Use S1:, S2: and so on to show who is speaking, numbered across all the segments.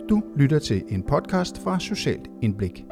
S1: Du lytter til en podcast fra Socialt Indblik.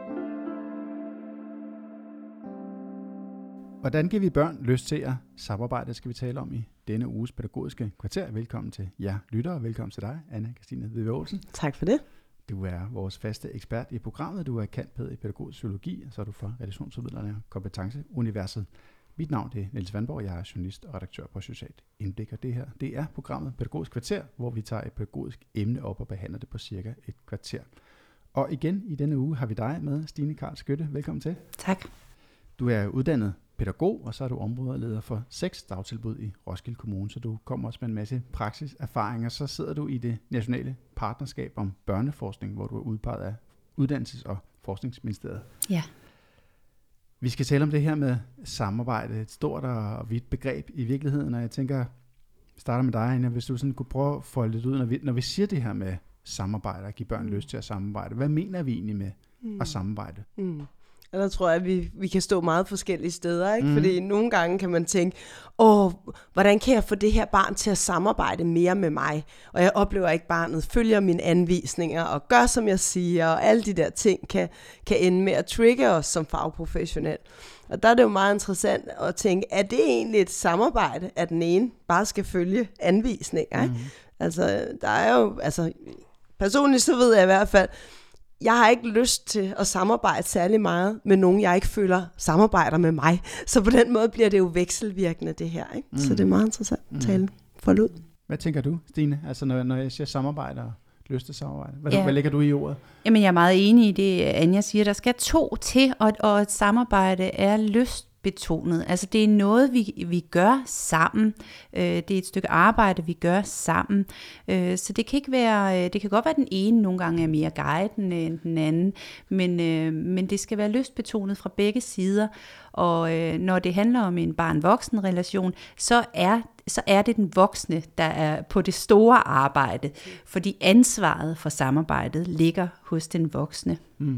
S1: Hvordan giver vi børn lyst til at samarbejde, skal vi tale om i denne uges pædagogiske kvarter. Velkommen til jer lyttere, og velkommen til dig, Anna-Kristine Hvidve Olsen.
S2: Tak for det.
S1: Du er vores faste ekspert i programmet. Du er cand.pæd i pædagogisk psykologi, og så er du fra Relationsudviklerne og Kompetenceuniverset. Mit navn er Niels Vandborg, jeg er journalist og redaktør på Socialt Indblik, og det er programmet Pædagogisk Kvarter, hvor vi tager et pædagogisk emne op og behandler det på cirka et kvarter. Og igen i denne uge har vi dig med, Stine Karl Skytte. Velkommen til.
S3: Tak.
S1: Du er uddannet pædagog, og så er du områdeleder for 6 dagtilbud i Roskilde Kommune, så du kommer også med en masse praksiserfaringer. Så sidder du i det nationale partnerskab om børneforskning, hvor du er udpeget af Uddannelses- og Forskningsministeriet.
S3: Ja.
S1: Vi skal tale om det her med samarbejde, et stort og vidt begreb i virkeligheden, og jeg tænker, jeg starter med dig, Anna, hvis du sådan kunne prøve at folde lidt ud, når vi siger det her med samarbejde og give børn lyst til at samarbejde. Hvad mener vi egentlig med at samarbejde?
S2: Og der tror jeg, at vi kan stå meget forskellige steder, ikke? Fordi nogle gange kan man tænke, hvordan kan jeg få det her barn til at samarbejde mere med mig? Og jeg oplever ikke, at barnet følger mine anvisninger og gør, som jeg siger, og alle de der ting kan ende med at trigge os som fagprofessionel. Og der er det jo meget interessant at tænke, er det egentlig et samarbejde, at den ene bare skal følge anvisninger? Ikke? Altså, der er jo, personligt så ved jeg i hvert fald, jeg har ikke lyst til at samarbejde særlig meget med nogen, jeg ikke føler samarbejder med mig. Så på den måde bliver det jo vekselvirkende, det her. Ikke? Så det er meget interessant at tale for ud.
S1: Hvad tænker du, Stine? Altså når jeg siger samarbejde og lyst til samarbejde. Hvad lægger du i ordet?
S3: Jamen, jeg er meget enig i det, Anja siger. Der skal 2 til, og et samarbejde er lystbetonet. Altså det er noget, vi gør sammen. Det er et stykke arbejde, vi gør sammen. Så det kan ikke være, det kan godt være, at den ene nogle gange er mere guidende end den anden, men det skal være lystbetonet fra begge sider. Og når det handler om en barn-voksen relation, så er det den voksne, der er på det store arbejde, fordi ansvaret for samarbejdet ligger hos den voksne.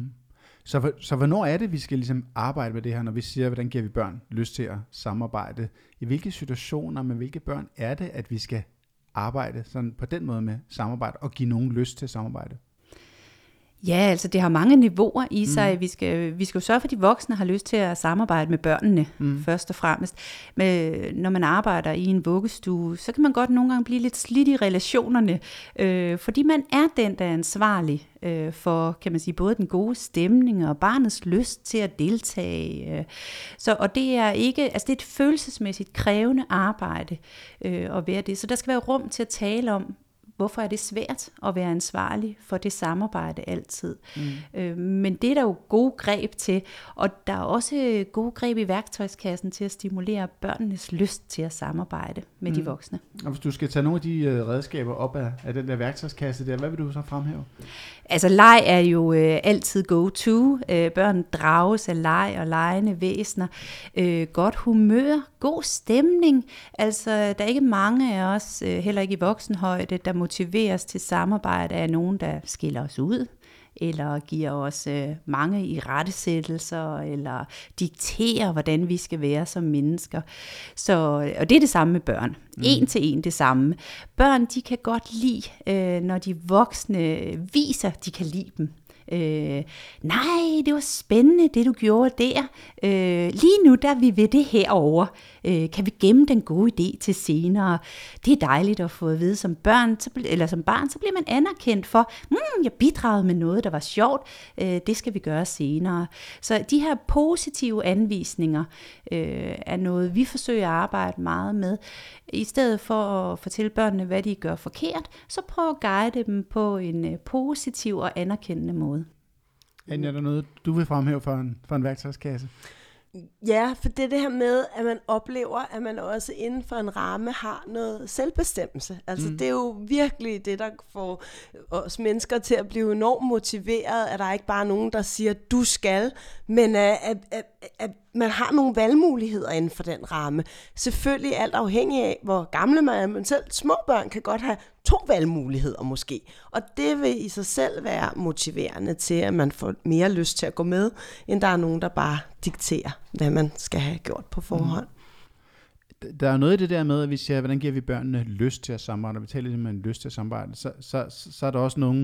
S1: Så hvornår er det, vi skal ligesom arbejde med det her, når vi siger, hvordan giver vi børn lyst til at samarbejde? I hvilke situationer med hvilke børn er det, at vi skal arbejde sådan på den måde med samarbejde og give nogen lyst til samarbejde?
S3: Ja, altså det har mange niveauer i sig. Vi skal jo sørge for, at de voksne har lyst til at samarbejde med børnene, først og fremmest. Men når man arbejder i en vuggestue, så kan man godt nogle gange blive lidt slidt i relationerne, fordi man er den, der er ansvarlig for, kan man sige, både den gode stemning og barnets lyst til at deltage. Og det er ikke, altså det er et følelsesmæssigt krævende arbejde at være det. Så der skal være rum til at tale om, hvorfor er det svært at være ansvarlig for det samarbejde altid. Men det er der jo gode greb til, og der er også gode greb i værktøjskassen til at stimulere børnenes lyst til at samarbejde med de voksne.
S1: Og hvis du skal tage nogle af de redskaber op af den der værktøjskasse der, hvad vil du så fremhæve?
S3: Altså leg er jo altid go-to. Børn drages af leg og legende væsener. Godt humør, god stemning. Altså der er ikke mange af os, heller ikke i voksenhøjde, der motiveres til samarbejde af nogen, der skiller os ud, eller giver os mange irettesættelser, eller dikterer, hvordan vi skal være som mennesker. Og det er det samme med børn. En til en det samme. Børn, de kan godt lide, når de voksne viser, de kan lide dem. Nej, det var spændende, det du gjorde der. Lige nu, der er vi ved det herovre. Kan vi gemme den gode idé til senere? Det er dejligt at få at vide som barn, så bliver man anerkendt for, jeg bidragede med noget, der var sjovt. Det skal vi gøre senere. Så de her positive anvisninger er noget, vi forsøger at arbejde meget med. I stedet for at fortælle børnene, hvad de gør forkert, så prøv at guide dem på en positiv og anerkendende måde.
S1: Anja, er der noget, du vil fremhæve for en værktøjskasse?
S2: Ja, for det her med, at man oplever, at man også inden for en ramme har noget selvbestemmelse. Altså det er jo virkelig det, der får os mennesker til at blive enormt motiveret, at der ikke bare er nogen, der siger, du skal, men at man har nogle valgmuligheder inden for den ramme. Selvfølgelig alt afhængig af, hvor gamle man er, men selv små børn kan godt have 2 valgmuligheder måske. Og det vil i sig selv være motiverende til, at man får mere lyst til at gå med, end der er nogen, der bare dikterer, hvad man skal have gjort på forhånd.
S1: Der er noget i det der med, at vi siger, hvordan giver vi børnene lyst til at samarbejde, og vi taler lidt om lyst til at samarbejde, så er der også nogen,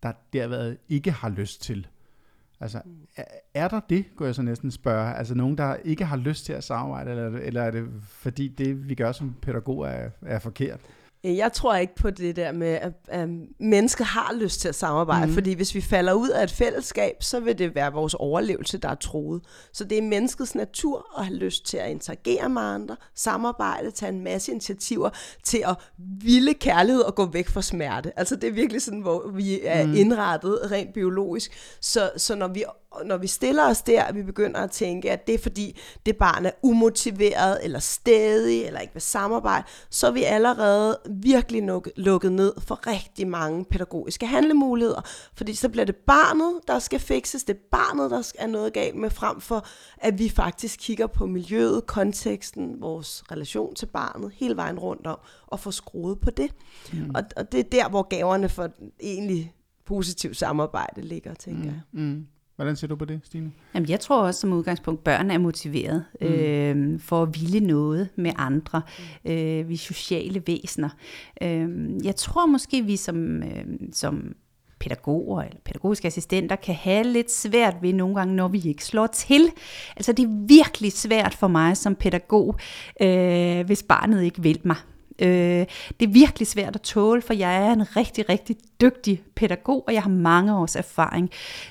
S1: der derved ikke har lyst til. Altså, er der det, kunne jeg så næsten spørge? Altså nogen, der ikke har lyst til at samarbejde, eller er det fordi det, vi gør som pædagoger, er forkert?
S2: Jeg tror ikke på det der med, at mennesket har lyst til at samarbejde, fordi hvis vi falder ud af et fællesskab, så vil det være vores overlevelse, der er truet. Så det er menneskets natur at have lyst til at interagere med andre, samarbejde, tage en masse initiativer til at ville kærlighed og gå væk fra smerte. Altså det er virkelig sådan, hvor vi er indrettet rent biologisk. Så når vi stiller os der, at vi begynder at tænke, at det er fordi det barn er umotiveret, eller stædig, eller ikke vil samarbejde, så er vi allerede virkelig lukket ned for rigtig mange pædagogiske handlemuligheder. Fordi så bliver det barnet, der skal fikses, det er barnet, der er noget galt med, frem for at vi faktisk kigger på miljøet, konteksten, vores relation til barnet, hele vejen rundt om, og får skruet på det. Og det er der, hvor gaverne for egentlig positivt samarbejde ligger, tænker jeg.
S1: Hvordan ser du på det, Stine?
S3: Jamen, jeg tror også som udgangspunkt, børn er motiveret for at ville noget med andre. Vi er sociale væsener. Jeg tror måske, vi som pædagoger eller pædagogiske assistenter kan have lidt svært ved nogle gange, når vi ikke slår til. Altså det er virkelig svært for mig som pædagog, hvis barnet ikke vil mig. Det er virkelig svært at tåle, for jeg er en rigtig, rigtig dygtig pædagog, og jeg har mange års erfaring.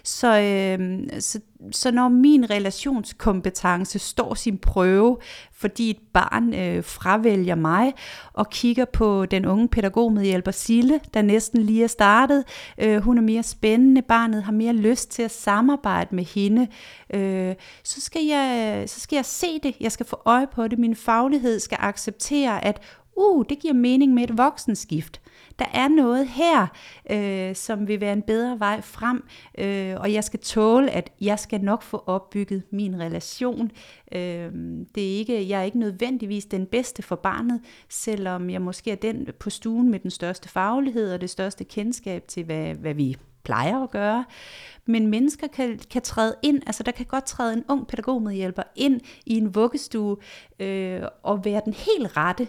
S3: Så når min relationskompetence står sin prøve, fordi et barn fravælger mig og kigger på den unge pædagogmedhjælper Sille, der næsten lige er startet, hun er mere spændende, barnet har mere lyst til at samarbejde med hende, så skal jeg se det, jeg skal få øje på det, min faglighed skal acceptere, at det giver mening med et voksenskift. Der er noget her, som vil være en bedre vej frem, og jeg skal tåle, at jeg skal nok få opbygget min relation. Jeg er ikke nødvendigvis den bedste for barnet, selvom jeg måske er den på stuen med den største faglighed og det største kendskab til, hvad vi plejer at gøre. Men mennesker kan træde ind, altså der kan godt træde en ung pædagogmedhjælper ind i en vuggestue og være den helt rette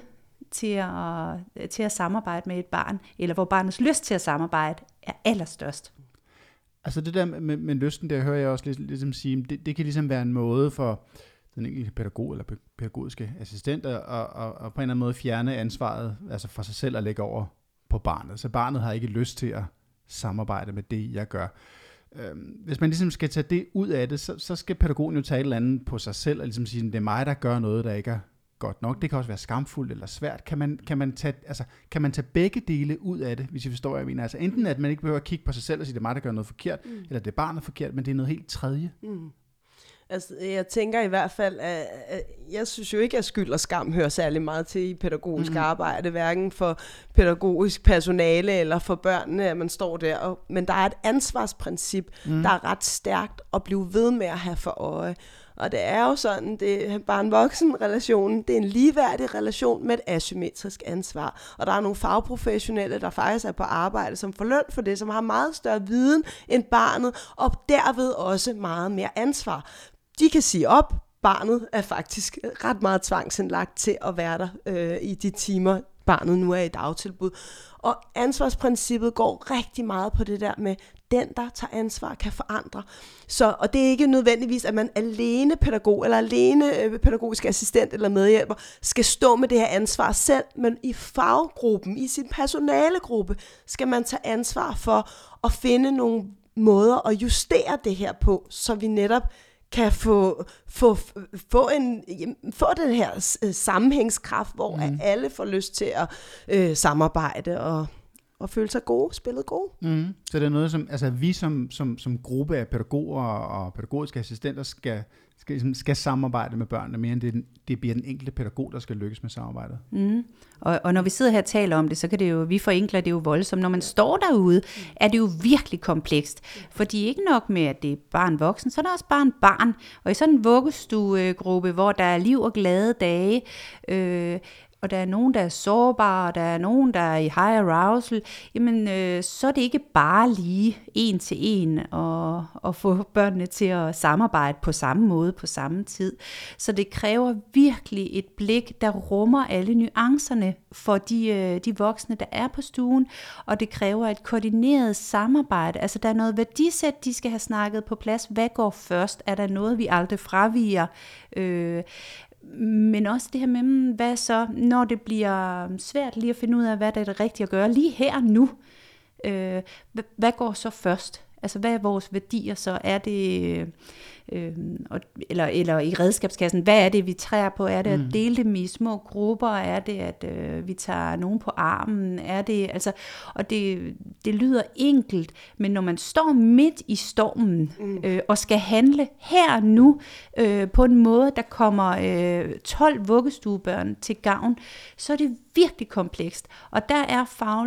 S3: til at samarbejde med et barn, eller hvor barnets lyst til at samarbejde er allerstørst.
S1: Altså det der med lysten, der hører jeg også ligesom sige, det kan ligesom være en måde for den enkelte pædagog eller pædagogiske assistent at på en eller anden måde fjerne ansvaret altså for sig selv og lægge over på barnet. Så barnet har ikke lyst til at samarbejde med det, jeg gør. Hvis man ligesom skal tage det ud af det, så skal pædagogen jo tage et eller andet på sig selv og ligesom sige, det er mig, der gør noget, der ikke er godt nok. Det kan også være skamfuldt eller svært. Kan man tage begge dele ud af det, hvis I forstår, hvad jeg mener? Altså enten at man ikke behøver at kigge på sig selv og sige, det er mig, der gør noget forkert, eller det er barnet forkert, men det er noget helt tredje.
S2: Altså, jeg tænker i hvert fald, at jeg synes jo ikke, at skyld og skam hører særlig meget til i pædagogisk arbejde, hverken for pædagogisk personale eller for børnene, at man står der. Men der er et ansvarsprincip, der er ret stærkt at blive ved med at have for øje. Og det er jo sådan, det er barn-voksen-relationen, det er en ligeværdig relation med et asymmetrisk ansvar. Og der er nogle fagprofessionelle, der faktisk er på arbejde, som får løn for det, som har meget større viden end barnet, og derved også meget mere ansvar. De kan sige op, barnet er faktisk ret meget tvangsindlagt til at være der i de timer, barnet nu er i dagtilbud. Og ansvarsprincippet går rigtig meget på det der med, den, der tager ansvar, kan forandre. Og det er ikke nødvendigvis, at man alene pædagog, eller alene pædagogisk assistent eller medhjælper, skal stå med det her ansvar selv, men i faggruppen, i sin personalegruppe, skal man tage ansvar for at finde nogle måder at justere det her på, så vi netop kan få den her sammenhængskraft, hvor alle får lyst til at samarbejde og føle sig gode, spillet gode.
S1: Så det er noget, som altså vi som gruppe af pædagoger og pædagogiske assistenter skal samarbejde med børnene, mere end det bliver den enkelte pædagog, der skal lykkes med samarbejdet.
S3: Og når vi sidder her og taler om det, så kan det jo, vi forenkler det jo voldsomt. Når man står derude, er det jo virkelig komplekst. Fordi ikke nok med, at det er barn-voksen, så er der også barn. Og i sådan en vuggestuegruppe, hvor der er liv og glade dage, og der er nogen, der er sårbare, og der er nogen, der er i high arousal, jamen så er det ikke bare lige en til en at få børnene til at samarbejde på samme måde, på samme tid. Så det kræver virkelig et blik, der rummer alle nuancerne for de voksne, der er på stuen, og det kræver et koordineret samarbejde. Altså der er noget værdisæt, de skal have snakket på plads. Hvad går først? Er der noget, vi aldrig fraviger? Men også det her med, hvad så, når det bliver svært lige at finde ud af, hvad der er det rigtige at gøre lige her nu. Hvad går så først? Altså hvad er vores værdier så? Er det, eller i redskabskassen, hvad er det, vi træder på? Er det at dele dem i små grupper? Er det, at vi tager nogen på armen? Er det, altså, og det lyder enkelt, men når man står midt i stormen og skal handle her nu på en måde, der kommer 12 vuggestuebørn til gavn, så er det virkelig komplekst. Og der er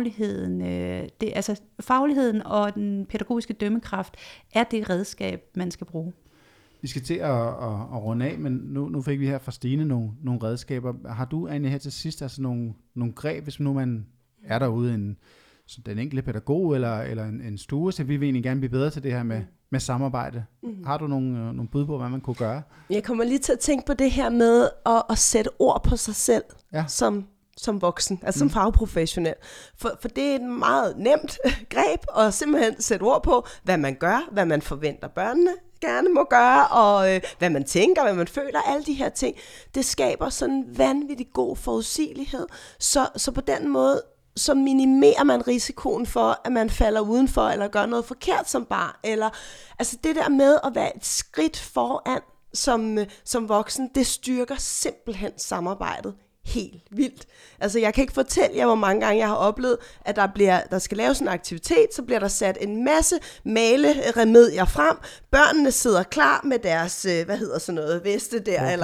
S3: fagligheden og den pædagogiske dømmekraft er det redskab, man skal bruge.
S1: Vi skal til at runde af, men nu fik vi her fra Stine nogle redskaber. Har du, Anja, her til sidst altså nogle greb, hvis nu man er derude, den enkelte pædagog eller en stue, så vi vil egentlig gerne blive bedre til det her med samarbejde. Har du nogle bud på, hvad man kunne gøre? Jeg
S2: kommer lige til at tænke på det her med at sætte ord på sig selv, som voksen, altså som fagprofessionel. For det er et meget nemt greb at simpelthen sætte ord på, hvad man gør, hvad man forventer børnene gerne må gøre, og hvad man tænker, hvad man føler, alle de her ting. Det skaber sådan en vanvittig god forudsigelighed. Så på den måde, så minimerer man risikoen for, at man falder udenfor, eller gør noget forkert som barn. Eller, altså det der med at være et skridt foran som voksen, det styrker simpelthen samarbejdet helt vildt. Altså jeg kan ikke fortælle jer, hvor mange gange jeg har oplevet, at der skal laves en aktivitet, så bliver der sat en masse maleremedier frem. Børnene sidder klar med deres, veste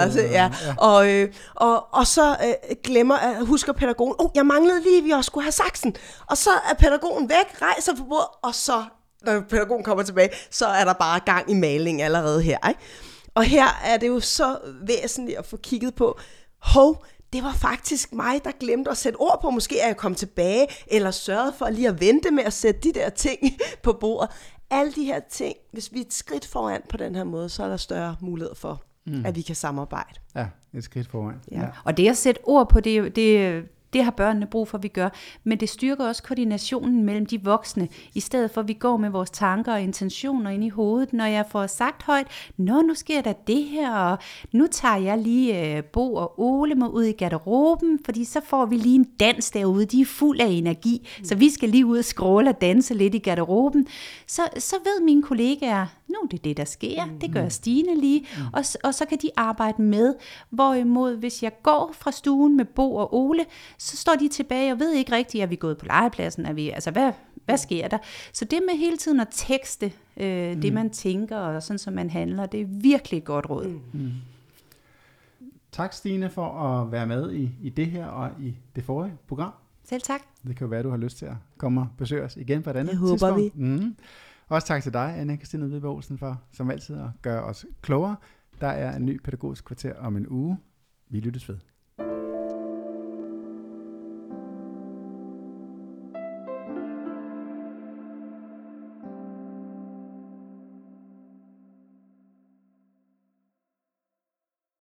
S2: der, og så husker pædagogen, jeg manglede lige, at vi også skulle have saksen. Og så er pædagogen væk, rejser på bordet, og så, når pædagogen kommer tilbage, så er der bare gang i maling allerede her, ikke? Og her er det jo så væsentligt at få kigget på, det var faktisk mig, der glemte at sætte ord på. Måske er jeg kommet tilbage, eller sørget for lige at vente med at sætte de der ting på bordet. Alle de her ting, hvis vi er et skridt foran på den her måde, så er der større mulighed for, at vi kan samarbejde.
S1: Ja, et skridt foran.
S3: Ja. Og det at sætte ord på, det har børnene brug for, at vi gør. Men det styrker også koordinationen mellem de voksne, i stedet for at vi går med vores tanker og intentioner ind i hovedet, når jeg får sagt højt, nu sker der det her, og nu tager jeg lige Bo og Ole mig ud i garderoben, fordi så får vi lige en dans derude, de er fuld af energi, så vi skal lige ud og skråle og danse lidt i garderoben. Så ved mine kollegaer, nu er det, der sker, det gør Stine lige, og så kan de arbejde med. Hvorimod, hvis jeg går fra stuen med Bo og Ole, så står de tilbage og ved ikke rigtigt, er vi gået på legepladsen, hvad sker der? Så det med hele tiden at tekste det, man tænker, og sådan som man handler, det er virkelig et godt råd.
S1: Tak, Stine, for at være med i det her og i det forrige program.
S3: Selv tak.
S1: Det kan jo være, at du har lyst til at komme og besøge os igen på et andet
S2: tidspunkt. Det håber vi.
S1: Også tak til dig, Anne Christine Hvidberg Olsen, for som altid at gøre os klogere. Der er en ny pædagogisk kvarter om en uge. Vi lyttes ved.